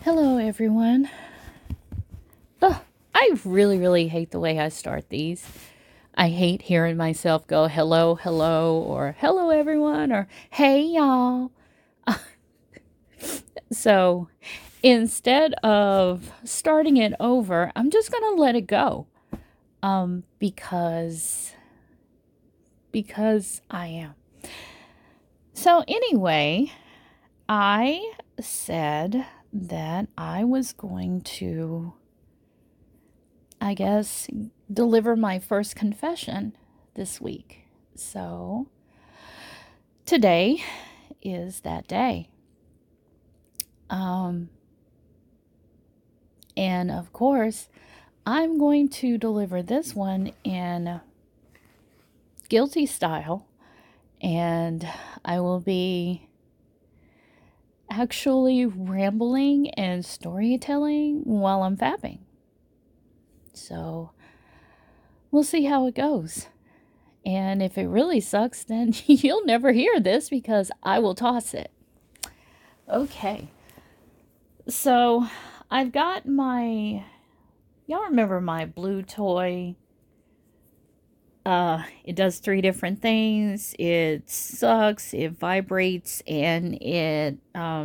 Hello, everyone. Ugh, I really hate the way I start these. I hate hearing myself go hello, hello, or hello, everyone, or hey, y'all. So instead of starting it over, I'm just going to let it go because I am. So, anyway, I said that I was going to, I guess, deliver my first confession this week. So today is that day. Um, and of course, I'm going to deliver this one in guilty style, and I will be actually rambling and storytelling while I'm fapping. So we'll see how it goes. And if it really sucks, then you'll never hear this because I will toss it. Okay. So I've got y'all remember my blue toy? It does three different things. It sucks, it vibrates, and it,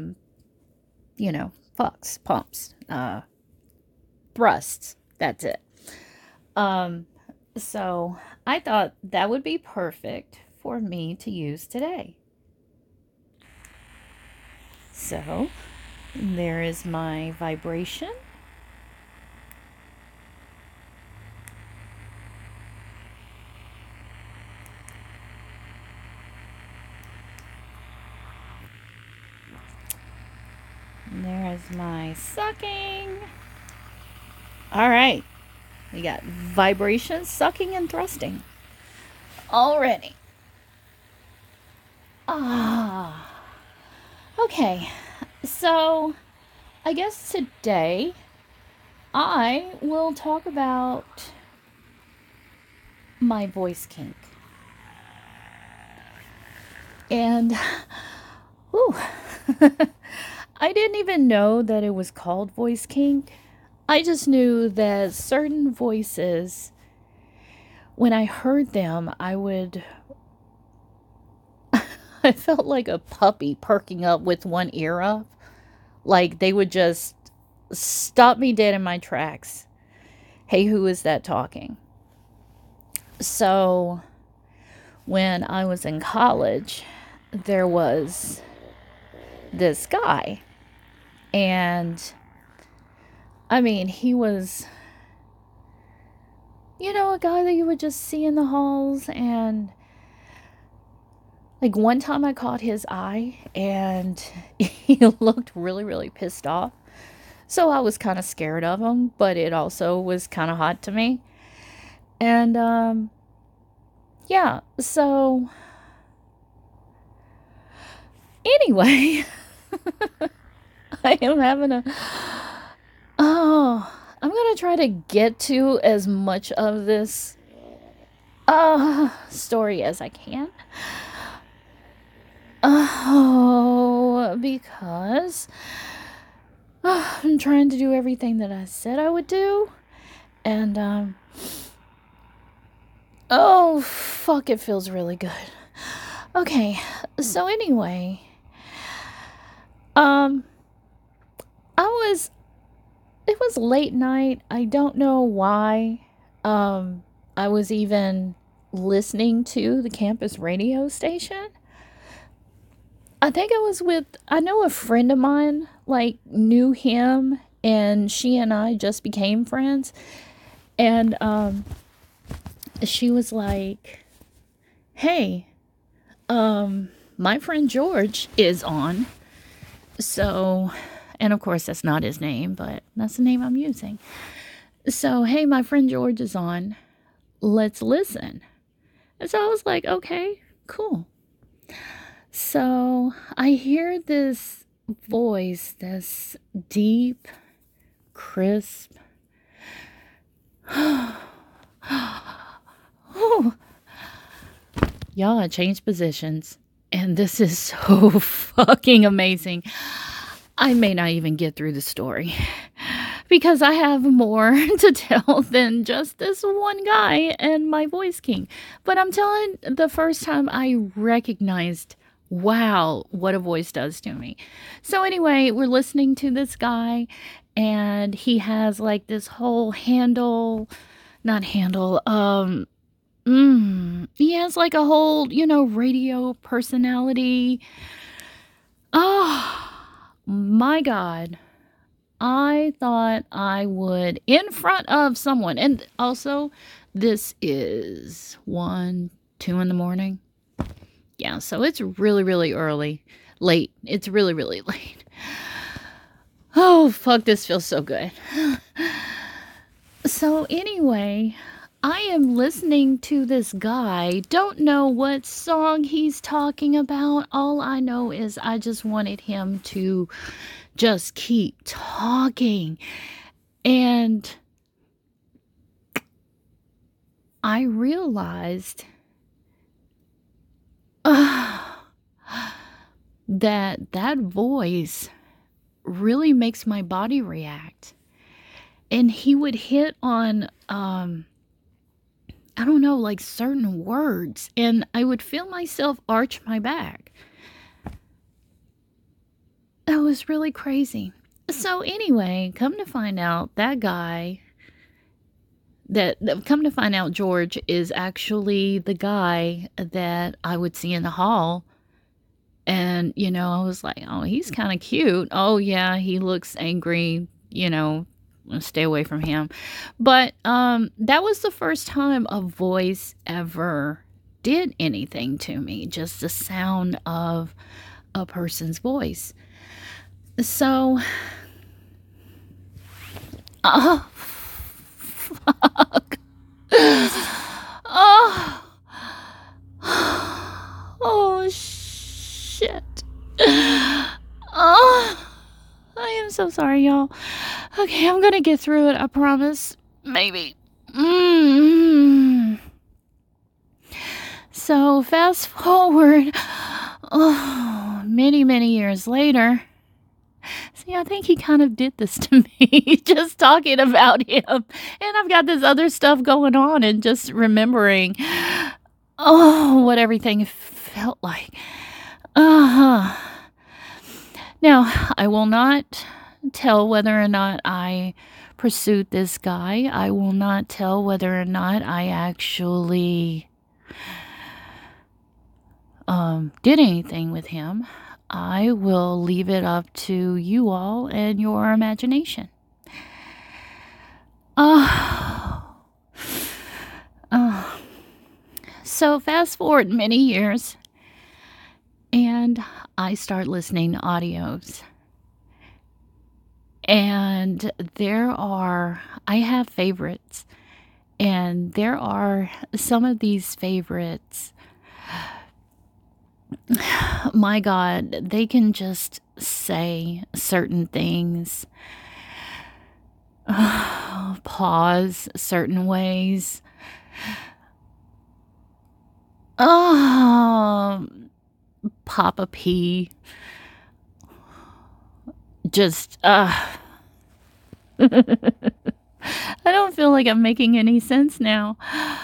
fucks, pumps, thrusts. That's it. Um, so I thought that would be perfect for me to use today. So there is my vibration. There is my sucking. All right. We got vibration, sucking, and thrusting. Already. Ah. Okay. So, I guess today I will talk about my voice kink. And, whew, I didn't even know that it was called voice kink. I just knew that certain voices, when I heard them, I felt like a puppy perking up with one ear up. Like they would just stop me dead in my tracks. Hey, who is that talking? So, when I was in college, there was this guy. And, I mean, he was, a guy that you would just see in the halls. And, like, one time I caught his eye and he looked really pissed off. So I was kind of scared of him, but it also was kind of hot to me. And, yeah, so anyway, I am having I'm gonna try to get to as much of this, story as I can. Because I'm trying to do everything that I said I would do. And, oh, fuck, it feels really good. Okay, so anyway, um, it was late night. I don't know why, I was even listening to the campus radio station. I know a friend of mine, like, knew him, and she and I just became friends. And, she was like, hey, my friend George is on. So, and of course, that's not his name, but that's the name I'm using. So, hey, my friend George is on. Let's listen. And so I was like, okay, cool. So I hear this voice, this deep, crisp. Y'all, I changed positions. And this is so fucking amazing. I may not even get through the story because I have more to tell than just this one guy and my voice king. But I'm telling the first time I recognized, wow, what a voice does to me. So anyway, we're listening to this guy and he has like this whole not handle, he has like a whole, radio personality. Oh, my God. I thought I would, in front of someone. And also, this is 1, 2 in the morning. Yeah, so it's really, really early. Late. It's really, really late. Oh, fuck, this feels so good. So anyway, I am listening to this guy. Don't know what song he's talking about. All I know is I just wanted him to just keep talking. And I realized that voice really makes my body react. And he would hit on I don't know, like certain words, and I would feel myself arch my back. That was really crazy. So anyway, come to find out George is actually the guy that I would see in the hall. And, I was like, oh, he's kind of cute. Oh, yeah, he looks angry, stay away from him. But that was the first time a voice ever did anything to me, just the sound of a person's voice. So, fuck. Oh, shit. I am so sorry, y'all. Okay, I'm gonna get through it, I promise. Maybe. So, fast forward, many, many years later. See, I think he kind of did this to me, just talking about him. And I've got this other stuff going on and just remembering, what everything felt like. Now, I will not tell whether or not I pursued this guy. I will not tell whether or not I actually did anything with him. I will leave it up to you all and your imagination. So fast forward many years, and I start listening to audios. And I have favorites, and there are some of these favorites. My God, they can just say certain things, pause certain ways. Papa P. Just, I don't feel like I'm making any sense now.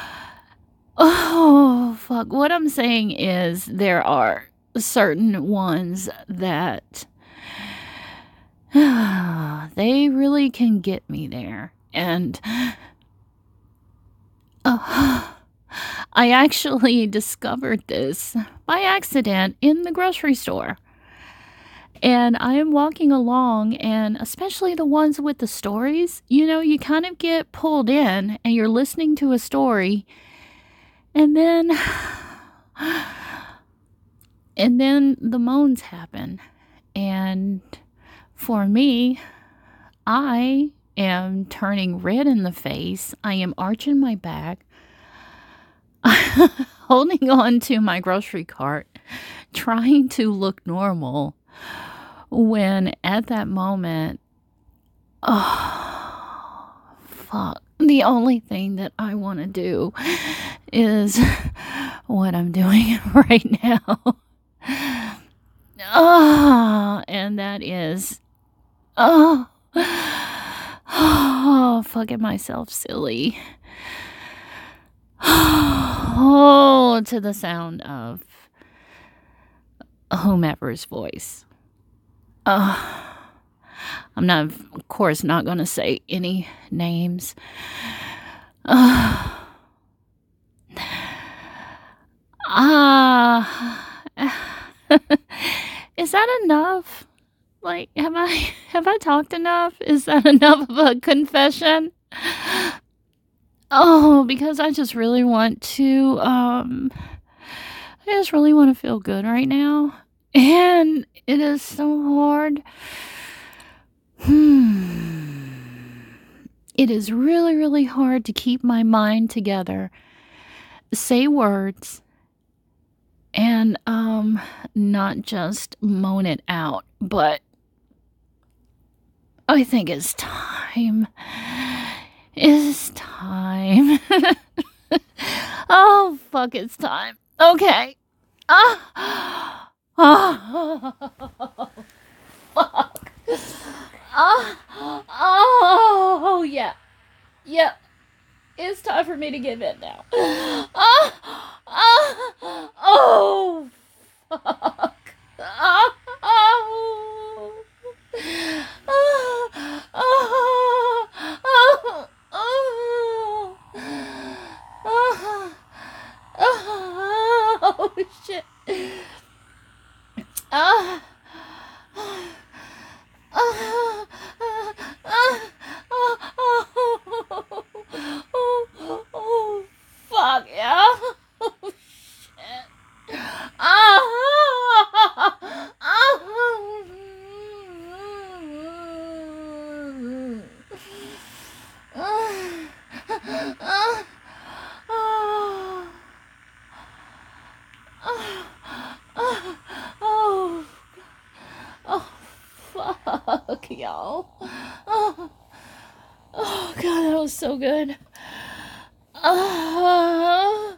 Oh, fuck. What I'm saying is there are certain ones that they really can get me there. And I actually discovered this by accident in the grocery store. And I am walking along, and especially the ones with the stories, you kind of get pulled in and you're listening to a story, and then the moans happen. And for me, I am turning red in the face. I am arching my back, holding on to my grocery cart, trying to look normal, when at that moment, fuck, the only thing that I want to do is what I'm doing right now. And that is Oh, oh, fucking myself silly. Oh, to the sound of whomever's voice. I'm not, of course, not going to say any names. Is that enough? Like, have I talked enough? Is that enough of a confession? Oh, because I just really want to, feel good right now. And it is so hard. It is really, really hard to keep my mind together, say words, and, not just moan it out. But I think it's time. It's time. Oh, fuck, it's time. Okay. Oh, fuck. Oh, yeah. Yep. It's time for me to give in now. Oh, fuck. Oh, shit. Oh, fuck, yeah. Oh, shit. Oh, fuck, y'all. Oh, God, that was so good. Oh,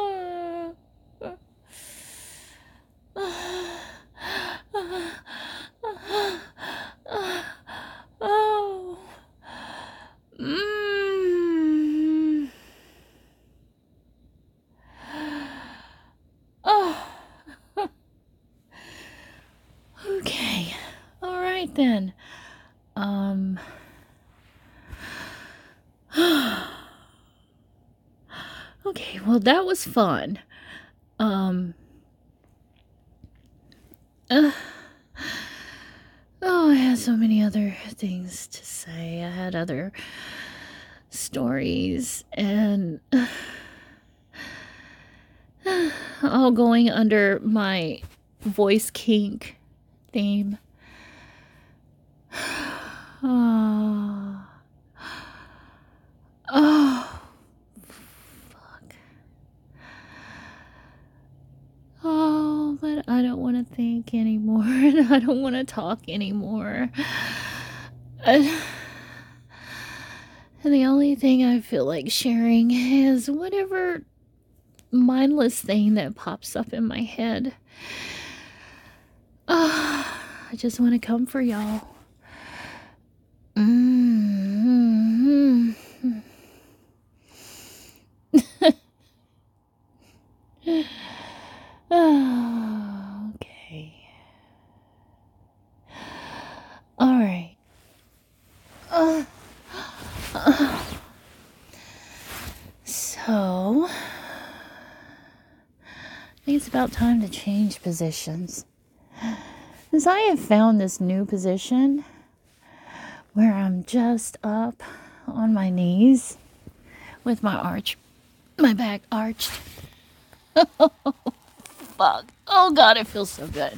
oh, okay. All right then. Okay, well, that was fun. Oh, I had so many other things to say. I had other stories and all going under my voice kink theme. Oh, fuck. Oh, but I don't want to think anymore. And I don't want to talk anymore. And the only thing I feel like sharing is whatever mindless thing that pops up in my head. I just want to come for y'all. Okay. All right. So, I think it's about time to change positions. Since I have found this new position where I'm just up on my knees with my back arched. Fuck. Oh, God, it feels so good.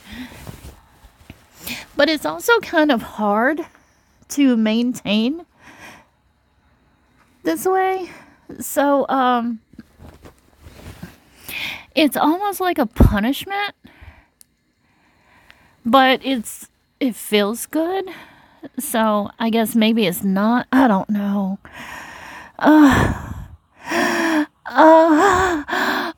But it's also kind of hard to maintain this way. So, it's almost like a punishment, but it feels good. So, I guess maybe it's not. I don't know.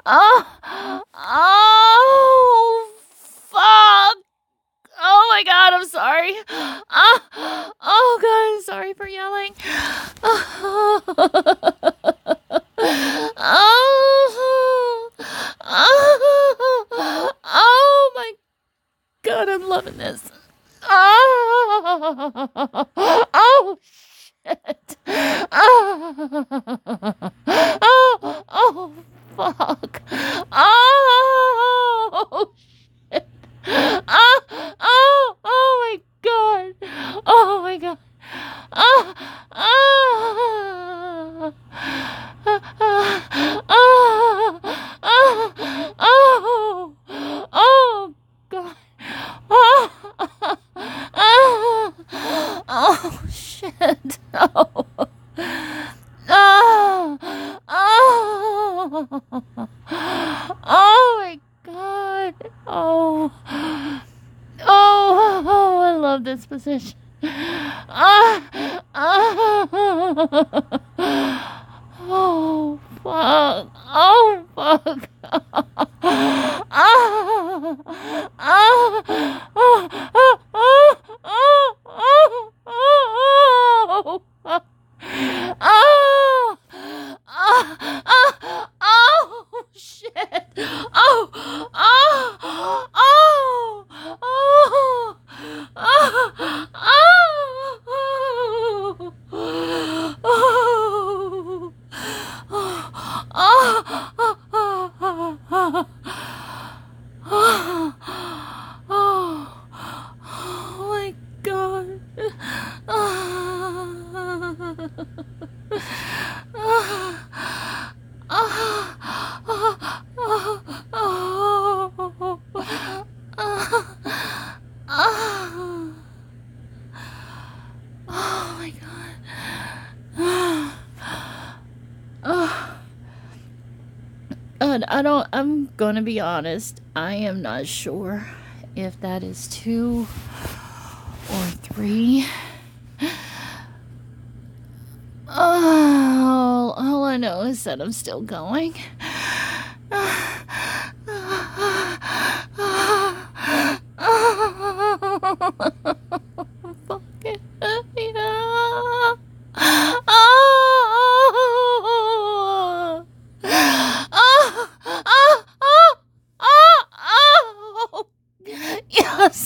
Oh, fuck. Oh my God, God, I'm sorry. Oh God, I'm sorry for yelling. Oh, oh my God, I'm loving this. Oh shit. Oh, fuck. Oh shit. Oh my God. Oh my God. Oh, oh, oh, God. Oh, shit. Oh. Oh, oh my God. Oh, I love this position. Oh, fuck. Oh, fuck. Oh, shit. Oh, oh, oh, oh, oh, oh my God. Oh my God. I'm gonna be honest, I am not sure if that is 2 or 3. Oh, all I know is that I'm still going. Fuck it. Yeah. Yes.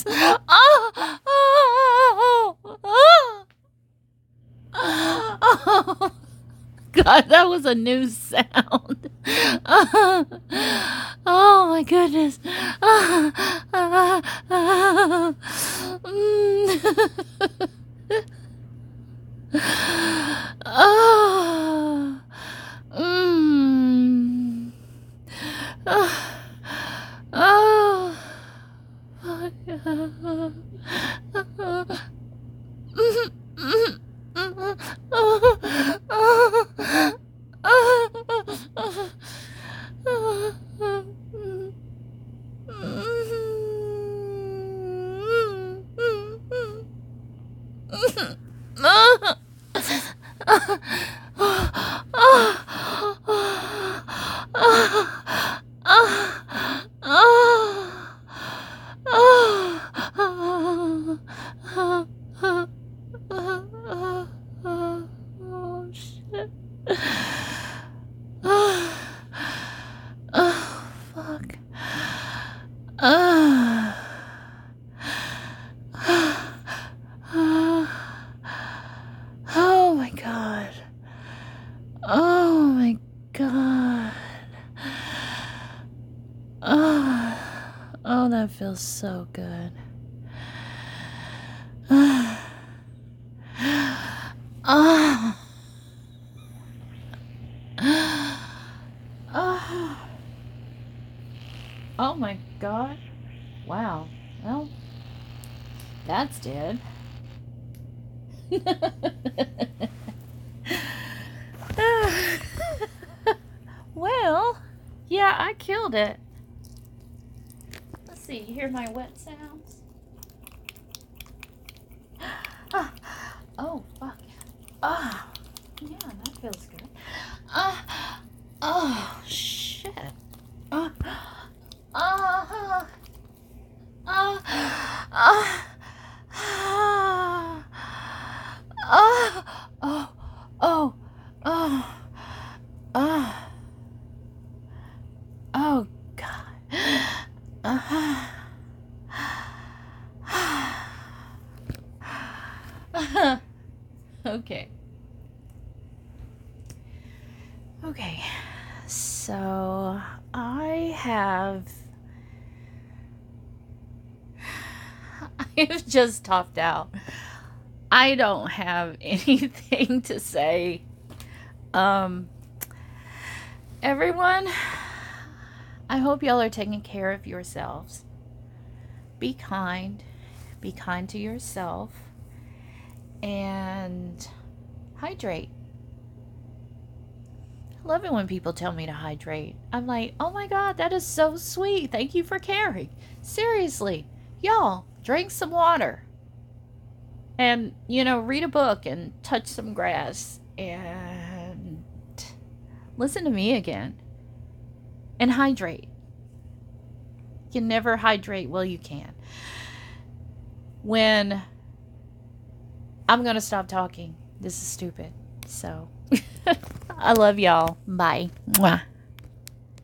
God, that was a new sound. Oh my goodness. Oh. Oh. Oh, shit. Oh, fuck. Oh my God. Oh my God. Oh, that feels so good. Oh my God. Wow. Well, that's dead. Well, yeah, I killed it. Let's see, you hear my wet sounds? Oh, fuck. Yeah, that feels good. Oh, shit. Okay. Okay. So I have just topped out. I don't have anything to say. Um Everyone, I hope y'all are taking care of yourselves. Be kind. Be kind to yourself and hydrate. I love it when people tell me to hydrate. I'm like, oh my God, that is so sweet. Thank you for caring. Seriously, y'all, drink some water. And, read a book and touch some grass and listen to me again. And hydrate. You can never hydrate. Well, you can. When I'm going to stop talking. This is stupid. So, I love y'all. Bye. Mwah.